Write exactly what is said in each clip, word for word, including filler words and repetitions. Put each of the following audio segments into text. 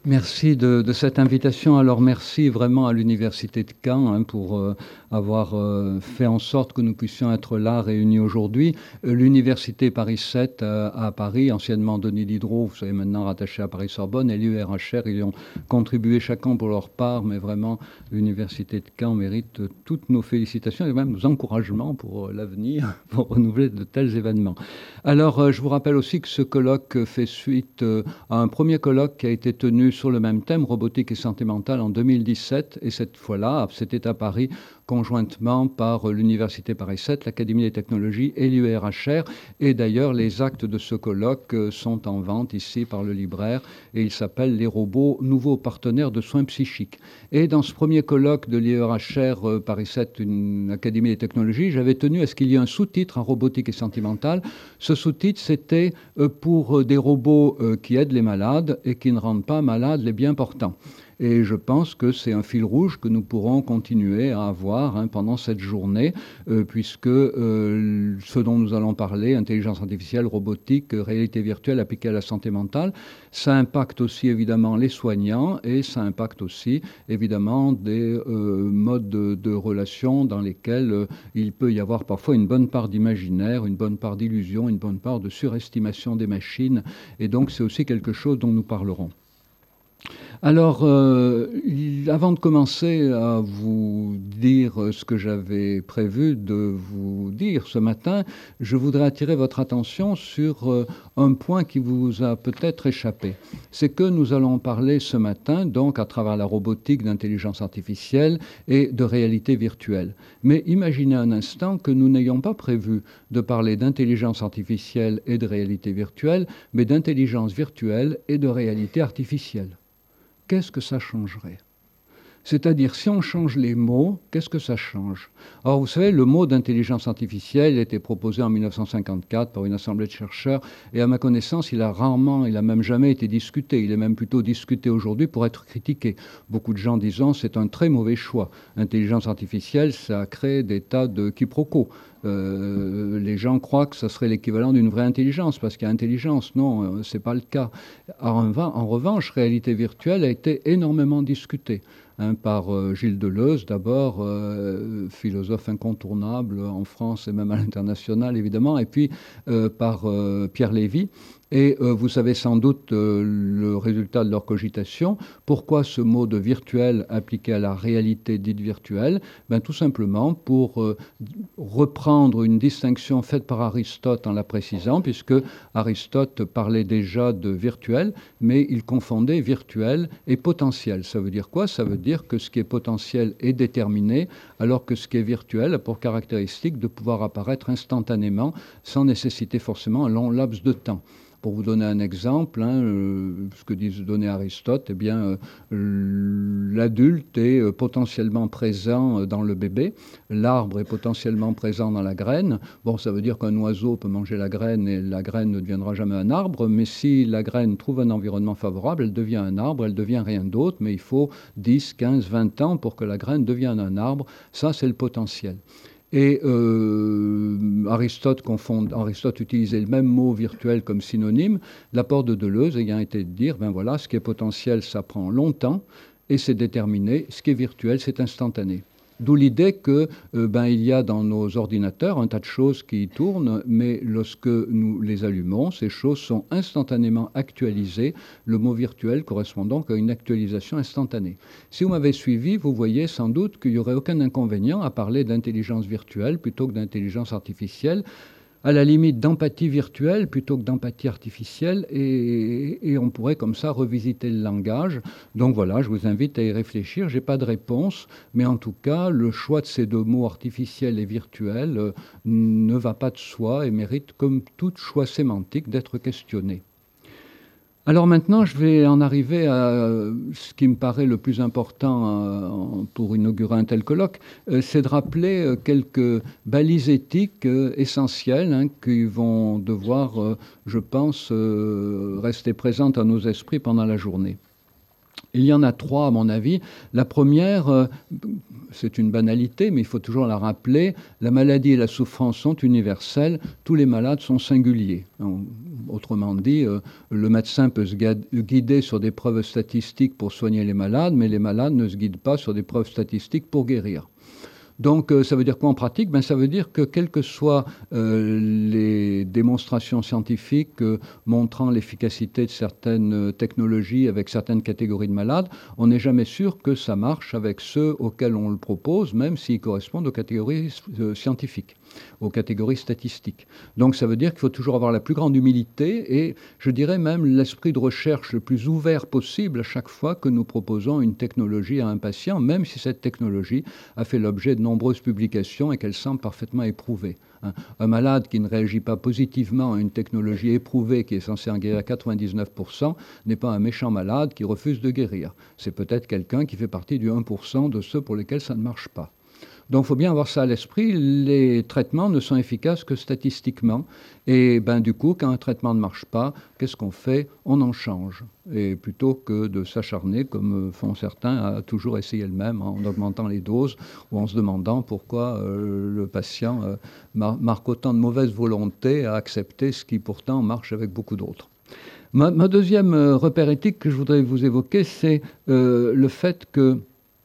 Merci de, de cette invitation. Alors merci vraiment à l'Université de Caen hein, pour euh, avoir euh, fait en sorte que nous puissions être là réunis aujourd'hui. Euh, L'Université Paris sept euh, à Paris, anciennement Denis Diderot, vous savez maintenant rattaché à Paris-Sorbonne, et l'U R H R, ils y ont contribué chacun pour leur part, mais vraiment l'Université de Caen mérite toutes nos félicitations et même nos encouragements pour euh, l'avenir, pour renouveler de tels événements. Alors euh, je vous rappelle aussi que ce colloque fait suite euh, à un premier colloque qui a été tenu sur le même thème, robotique et santé mentale, en deux mille dix-sept. Et cette fois-là, c'était à Paris, conjointement par l'Université Paris sept, l'Académie des technologies et l'U R H R. Et d'ailleurs, les actes de ce colloque sont en vente ici par le libraire. Et il s'appelle « Les robots, nouveaux partenaires de soins psychiques ». Et dans ce premier colloque de l'U R H R Paris sept, une Académie des technologies, j'avais tenu à ce qu'il y ait un sous-titre en robotique et santé mentale. Ce sous-titre, c'était pour des robots qui aident les malades et qui ne rendent pas malades les bien portants. Et je pense que c'est un fil rouge que nous pourrons continuer à avoir hein, pendant cette journée, euh, puisque euh, ce dont nous allons parler, intelligence artificielle, robotique, réalité virtuelle appliquée à la santé mentale, ça impacte aussi évidemment les soignants et ça impacte aussi évidemment des euh, modes de, de relations dans lesquels euh, il peut y avoir parfois une bonne part d'imaginaire, une bonne part d'illusion, une bonne part de surestimation des machines. Et donc c'est aussi quelque chose dont nous parlerons. Alors, euh, avant de commencer à vous dire ce que j'avais prévu de vous dire ce matin, je voudrais attirer votre attention sur euh, un point qui vous a peut-être échappé. C'est que nous allons parler ce matin, donc à travers la robotique, d'intelligence artificielle et de réalité virtuelle. Mais imaginez un instant que nous n'ayons pas prévu de parler d'intelligence artificielle et de réalité virtuelle, mais d'intelligence virtuelle et de réalité artificielle. Qu'est-ce que ça changerait ? C'est-à-dire, si on change les mots, qu'est-ce que ça change ? Alors, vous savez, le mot d'intelligence artificielle a été proposé en mille neuf cent cinquante-quatre par une assemblée de chercheurs, et à ma connaissance, il a rarement, il n'a même jamais été discuté. Il est même plutôt discuté aujourd'hui pour être critiqué. Beaucoup de gens disant c'est un très mauvais choix. Intelligence artificielle, ça crée des tas de quiproquos. Euh, les gens croient que ça serait l'équivalent d'une vraie intelligence, parce qu'il y a intelligence. Non, euh, ce n'est pas le cas. En, en revanche, réalité virtuelle a été énormément discutée. Hein, par euh, Gilles Deleuze, d'abord, euh, philosophe incontournable en France et même à l'international, évidemment, et puis euh, par euh, Pierre Lévy. Et euh, vous savez sans doute euh, le résultat de leur cogitation. Pourquoi ce mot de virtuel appliqué à la réalité dite virtuelle ? Ben, tout simplement pour euh, reprendre une distinction faite par Aristote en la précisant, puisque Aristote parlait déjà de virtuel, mais il confondait virtuel et potentiel. Ça veut dire quoi ? Ça veut dire que ce qui est potentiel est déterminé, alors que ce qui est virtuel a pour caractéristique de pouvoir apparaître instantanément, sans nécessiter forcément un long laps de temps. Pour vous donner un exemple, hein, euh, ce que dit donner Aristote, eh bien, euh, l'adulte est euh, potentiellement présent euh, dans le bébé, l'arbre est potentiellement présent dans la graine. Bon, ça veut dire qu'un oiseau peut manger la graine et la graine ne deviendra jamais un arbre, mais si la graine trouve un environnement favorable, elle devient un arbre, elle devient rien d'autre, mais il faut dix, quinze, vingt ans pour que la graine devienne un arbre. Ça, c'est le potentiel. Et euh, Aristote, confond, Aristote utilisait le même mot virtuel comme synonyme. L'apport de Deleuze ayant été de dire, ben voilà, ce qui est potentiel, ça prend longtemps et c'est déterminé. Ce qui est virtuel, c'est instantané. D'où l'idée que euh, ben, il y a dans nos ordinateurs un tas de choses qui tournent, mais lorsque nous les allumons, ces choses sont instantanément actualisées. Le mot virtuel correspond donc à une actualisation instantanée. Si vous m'avez suivi, vous voyez sans doute qu'il n'y aurait aucun inconvénient à parler d'intelligence virtuelle plutôt que d'intelligence artificielle, à la limite d'empathie virtuelle plutôt que d'empathie artificielle, et, et on pourrait comme ça revisiter le langage. Donc voilà, je vous invite à y réfléchir. Je n'ai pas de réponse, mais en tout cas, le choix de ces deux mots, artificiel et virtuel, euh, ne va pas de soi et mérite, comme tout choix sémantique, d'être questionné. Alors maintenant, je vais en arriver à ce qui me paraît le plus important pour inaugurer un tel colloque, c'est de rappeler quelques balises éthiques essentielles hein, qui vont devoir, je pense, rester présentes à nos esprits pendant la journée. Il y en a trois, à mon avis. La première, euh, c'est une banalité, mais il faut toujours la rappeler, la maladie et la souffrance sont universelles, tous les malades sont singuliers. Autrement dit, euh, le médecin peut se guider sur des preuves statistiques pour soigner les malades, mais les malades ne se guident pas sur des preuves statistiques pour guérir. Donc euh, ça veut dire quoi en pratique? Ben, ça veut dire que quelles que soient euh, les démonstrations scientifiques euh, montrant l'efficacité de certaines euh, technologies avec certaines catégories de malades, on n'est jamais sûr que ça marche avec ceux auxquels on le propose, même s'ils correspondent aux catégories euh, scientifiques, aux catégories statistiques. Donc ça veut dire qu'il faut toujours avoir la plus grande humilité et je dirais même l'esprit de recherche le plus ouvert possible à chaque fois que nous proposons une technologie à un patient, même si cette technologie a fait l'objet de nombreuses publications et qu'elle semble parfaitement éprouvée. Un malade qui ne réagit pas positivement à une technologie éprouvée qui est censée en guérir quatre-vingt-dix-neuf pour cent n'est pas un méchant malade qui refuse de guérir. C'est peut-être quelqu'un qui fait partie du un pour cent de ceux pour lesquels ça ne marche pas. Donc il faut bien avoir ça à l'esprit, les traitements ne sont efficaces que statistiquement. Et ben, du coup, quand un traitement ne marche pas, qu'est-ce qu'on fait? On en change. Et plutôt que de s'acharner, comme font certains, à toujours essayer le même en augmentant les doses ou en se demandant pourquoi euh, le patient euh, mar- marque autant de mauvaise volonté à accepter ce qui pourtant marche avec beaucoup d'autres. Ma, ma deuxième euh, repère éthique que je voudrais vous évoquer, c'est euh, le fait que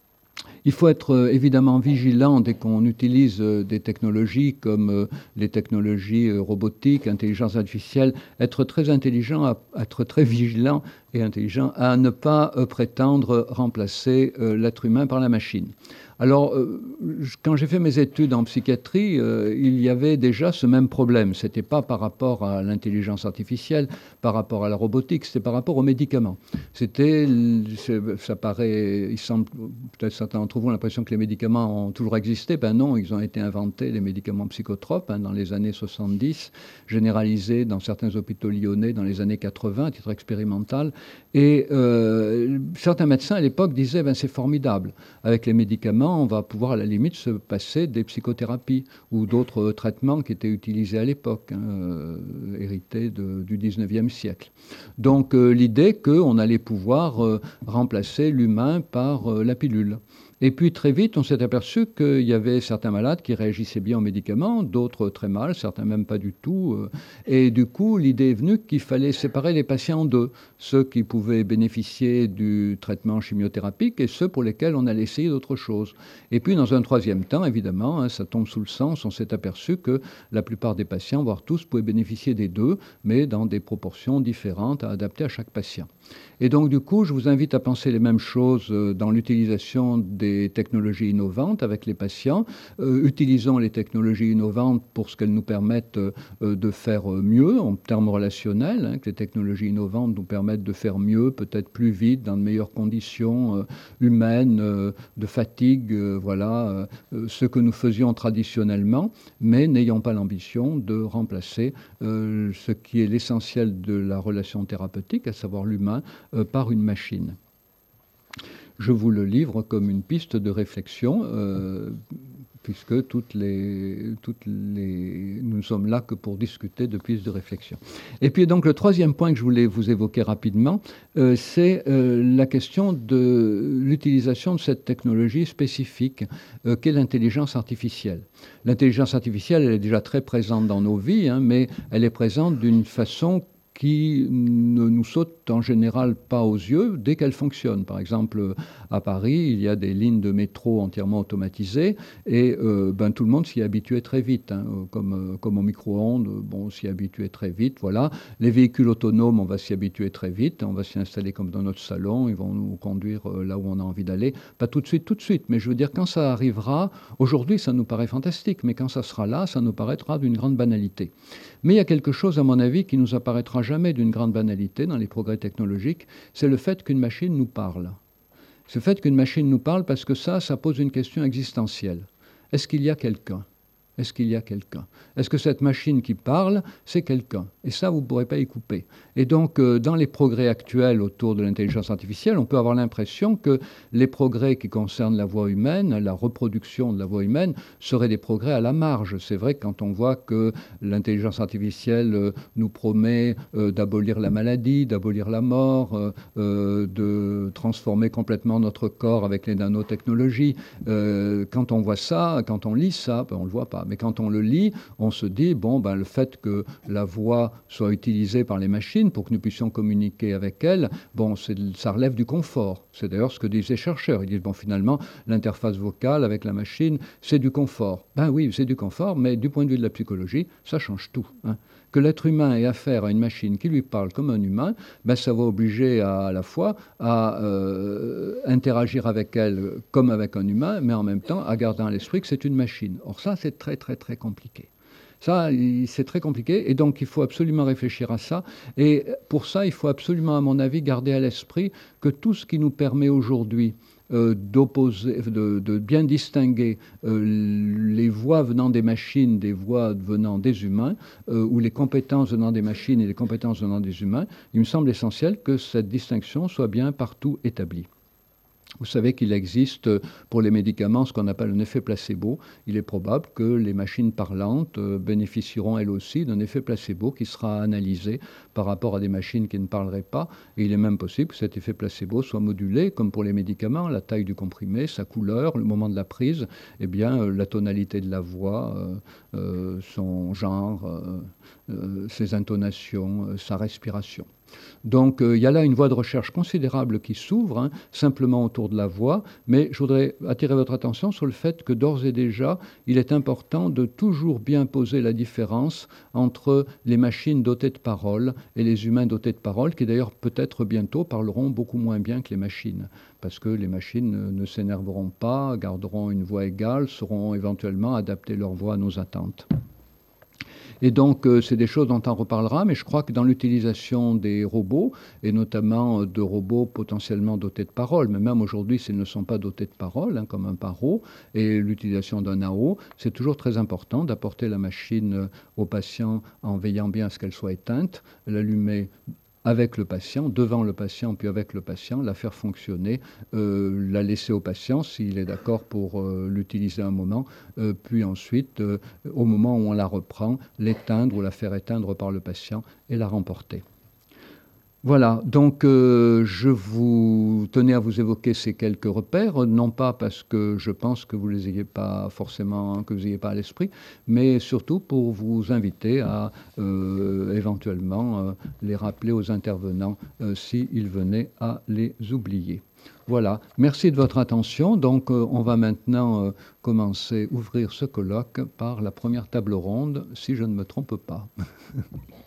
il faut être euh, évidemment vigilant dès qu'on utilise euh, des technologies comme euh, les technologies euh, robotiques, intelligence artificielle, être très intelligent, à, être très vigilant et intelligent à ne pas euh, prétendre remplacer euh, l'être humain par la machine. Alors, euh, quand j'ai fait mes études en psychiatrie, euh, il y avait déjà ce même problème. Ce n'était pas par rapport à l'intelligence artificielle, par rapport à la robotique, c'était par rapport aux médicaments. C'était, ça paraît, il semble, peut-être certains d'entre vous ont l'impression que les médicaments ont toujours existé. Ben non, ils ont été inventés, les médicaments psychotropes, hein, dans les années soixante-dix, généralisés dans certains hôpitaux lyonnais dans les années quatre-vingts, à titre expérimental. Et euh, certains médecins à l'époque disaient, ben, c'est formidable, avec les médicaments, on va pouvoir à la limite se passer des psychothérapies ou d'autres traitements qui étaient utilisés à l'époque, hein, euh, hérités de, du dix-neuvième siècle. Donc euh, l'idée qu'on allait pouvoir euh, remplacer l'humain par euh, la pilule. Et puis très vite, on s'est aperçu qu'il y avait certains malades qui réagissaient bien aux médicaments, d'autres très mal, certains même pas du tout. Et du coup, l'idée est venue qu'il fallait séparer les patients en deux. Ceux qui pouvaient bénéficier du traitement chimiothérapique et ceux pour lesquels on allait essayer d'autres choses. Et puis, dans un troisième temps, évidemment, hein, ça tombe sous le sens, on s'est aperçu que la plupart des patients, voire tous, pouvaient bénéficier des deux, mais dans des proportions différentes à adapter à chaque patient. Et donc, du coup, je vous invite à penser les mêmes choses dans l'utilisation des technologies innovantes avec les patients. Euh, utilisons les technologies innovantes pour ce qu'elles nous permettent euh, de faire mieux en termes relationnels, hein, que les technologies innovantes nous permettent de faire mieux, peut-être plus vite, dans de meilleures conditions euh, humaines, euh, de fatigue, euh, voilà, euh, ce que nous faisions traditionnellement, mais n'ayons pas l'ambition de remplacer euh, ce qui est l'essentiel de la relation thérapeutique, à savoir l'humain, euh, par une machine. Je vous le livre comme une piste de réflexion, euh, puisque toutes les, toutes les, nous ne sommes là que pour discuter de pistes de réflexion. Et puis donc le troisième point que je voulais vous évoquer rapidement, euh, c'est euh, la question de l'utilisation de cette technologie spécifique euh, qu'est l'intelligence artificielle. L'intelligence artificielle, elle est déjà très présente dans nos vies, hein, mais elle est présente d'une façon qui ne nous saute en général pas aux yeux dès qu'elle fonctionne. Par exemple, à Paris, il y a des lignes de métro entièrement automatisées et euh, ben, tout le monde s'y est habitué très vite, hein, comme, comme au micro-ondes, bon, on s'y est habitué très vite, voilà. Les véhicules autonomes, on va s'y habituer très vite, on va s'y installer comme dans notre salon, ils vont nous conduire là où on a envie d'aller. Pas tout de suite, tout de suite, mais je veux dire, quand ça arrivera, aujourd'hui, ça nous paraît fantastique, mais quand ça sera là, ça nous paraîtra d'une grande banalité. Mais il y a quelque chose, à mon avis, qui nous apparaîtra jamais d'une grande banalité dans les progrès technologiques, c'est le fait qu'une machine nous parle. Ce fait qu'une machine nous parle, parce que ça, ça pose une question existentielle. Est-ce qu'il y a quelqu'un ? Est-ce qu'il y a quelqu'un? Est-ce que cette machine qui parle, c'est quelqu'un? Et ça, vous ne pourrez pas y couper. Et donc, euh, dans les progrès actuels autour de l'intelligence artificielle, on peut avoir l'impression que les progrès qui concernent la voix humaine, la reproduction de la voix humaine, seraient des progrès à la marge. C'est vrai que quand on voit que l'intelligence artificielle euh, nous promet euh, d'abolir la maladie, d'abolir la mort, euh, euh, de transformer complètement notre corps avec les nanotechnologies, euh, quand on voit ça, quand on lit ça, ben on ne le voit pas. Mais quand on le lit, on se dit, bon, ben, le fait que la voix soit utilisée par les machines pour que nous puissions communiquer avec elles, bon, ça relève du confort. C'est d'ailleurs ce que disent les chercheurs. Ils disent, bon, finalement, l'interface vocale avec la machine, c'est du confort. Ben oui, c'est du confort, mais du point de vue de la psychologie, ça change tout. Hein. Que l'être humain ait affaire à une machine qui lui parle comme un humain, ben ça va obliger à, à la fois à euh, interagir avec elle comme avec un humain, mais en même temps à garder à l'esprit que c'est une machine. Or ça, c'est très très très compliqué. Ça, c'est très compliqué, et donc il faut absolument réfléchir à ça. Et pour ça, il faut absolument, à mon avis, garder à l'esprit que tout ce qui nous permet aujourd'hui Euh, d'opposer, de, de bien distinguer euh, les voix venant des machines des voix venant des humains, euh, ou les compétences venant des machines et les compétences venant des humains, il me semble essentiel que cette distinction soit bien partout établie. Vous savez qu'il existe pour les médicaments ce qu'on appelle un effet placebo. Il est probable que les machines parlantes bénéficieront elles aussi d'un effet placebo qui sera analysé par rapport à des machines qui ne parleraient pas. Et il est même possible que cet effet placebo soit modulé, comme pour les médicaments, la taille du comprimé, sa couleur, le moment de la prise, eh bien, la tonalité de la voix, euh, euh, son genre, euh, euh, ses intonations, euh, sa respiration. Donc euh, il y a là une voie de recherche considérable qui s'ouvre, hein, simplement autour de la voix, mais je voudrais attirer votre attention sur le fait que d'ores et déjà, il est important de toujours bien poser la différence entre les machines dotées de parole et les humains dotés de parole, qui d'ailleurs peut-être bientôt parleront beaucoup moins bien que les machines, parce que les machines ne s'énerveront pas, garderont une voix égale, sauront éventuellement adapter leur voix à nos attentes. Et donc, euh, c'est des choses dont on reparlera, mais je crois que dans l'utilisation des robots, et notamment de robots potentiellement dotés de parole, mais même aujourd'hui, s'ils ne sont pas dotés de parole, hein, comme un paro, et l'utilisation d'un A O, c'est toujours très important d'apporter la machine au patient en veillant bien à ce qu'elle soit éteinte, l'allumer avec le patient, devant le patient, puis avec le patient, la faire fonctionner, euh, la laisser au patient s'il est d'accord pour euh, l'utiliser un moment, euh, puis ensuite, euh, au moment où on la reprend, l'éteindre ou la faire éteindre par le patient et la remporter. Voilà, donc euh, je vous tenais à vous évoquer ces quelques repères, non pas parce que je pense que vous les ayez pas forcément, que vous n'ayez pas à l'esprit, mais surtout pour vous inviter à euh, éventuellement euh, les rappeler aux intervenants euh, s'ils venaient à les oublier. Voilà, merci de votre attention. Donc euh, on va maintenant euh, commencer, ouvrir ce colloque par la première table ronde, si je ne me trompe pas.